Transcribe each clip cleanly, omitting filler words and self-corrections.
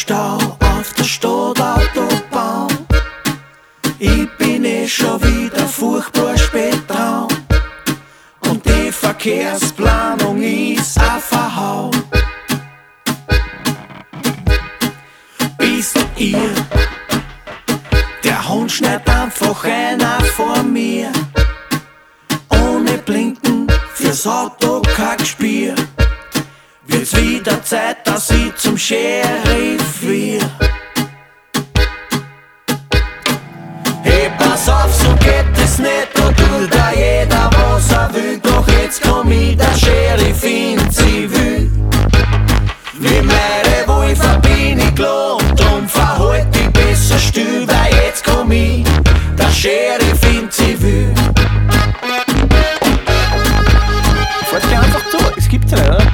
Stau auf der Stadtautobahn. Ich bin schon wieder furchtbar spät dran. Und die Verkehrsplanung ist auch verhauen. Bist ihr? Der Hund schneidet einfach einer vor mir. Ohne Blinken fürs Auto kein Gespür. Wird's wieder Zeit, dass ich zum Sheriff wird. Hey, pass auf, so geht es nicht, da tut da jeder was er will. Doch jetzt komm ich, der Sheriff in Zivil. Wie meine Wolfer bin ich klar, drum verhalt dich besser still, weil jetzt komm ich, der Sheriff in Zivil. Fahrt dir einfach zu, es gibt's ja nicht, oder?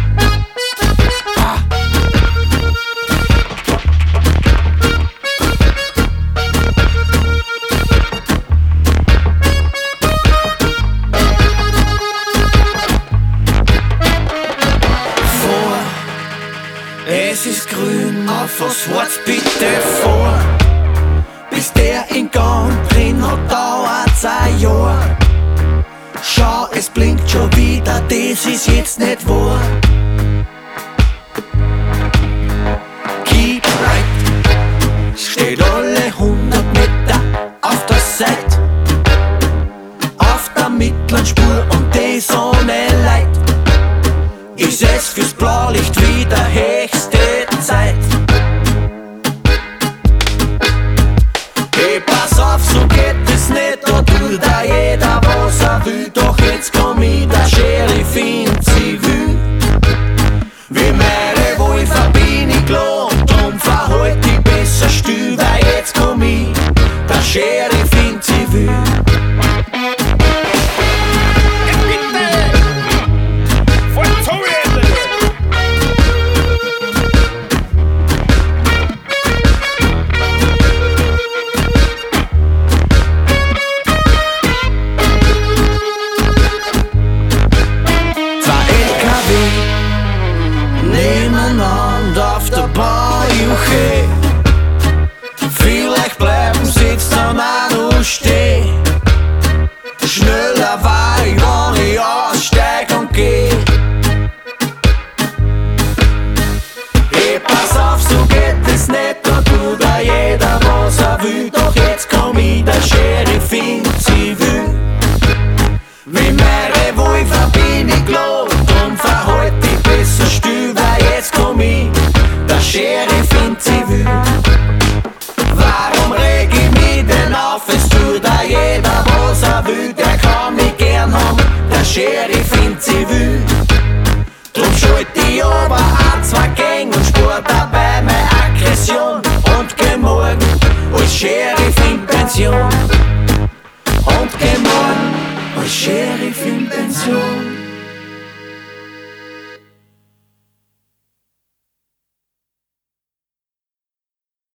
Es ist grün, auf was wart's bitte vor? Bis der in Gang drin hat, dauert's ein Jahr. Schau, es blinkt schon wieder, das ist jetzt nicht wahr. Keep right, steht alle 100 Meter auf der Seite, auf der mittleren Spur und das ohne Leid. Ist es fürs Blaulicht wieder höchste Zeit. Hey, pass auf, so geht es nicht, da tut da jeder was er will. Doch jetzt komm ich, der Sheriff in Zivil. Wie meine Wolfer bin ich klar, drum verhalt dich besser still, weil jetzt komm ich, der Sheriff in Zivil. Nebeneinander auf der Baujuche, vielleicht bleiben sie jetzt dann auch noch stehen. Schneller war ich, wenn ich aussteig und geh. Hey, pass auf, so geht es nicht, da tut da jeder was er will. Doch jetzt komm ich, der Sheriff in Zivil. Wie meine Wolfer bin ich klar, drum verhalt dich besser still, weil jetzt komm ich, der Sheriff in Zivil. Warum reg ich mich denn auf, es tut da jeder was er will. Der kann mich gern haben, der Sheriff in Zivil. Drum schalt ich aber ein, zwei Gänge und spur dabei meine Aggression. Und geh morgen als Sheriff in Pension. Und geh morgen als Sheriff in Pension.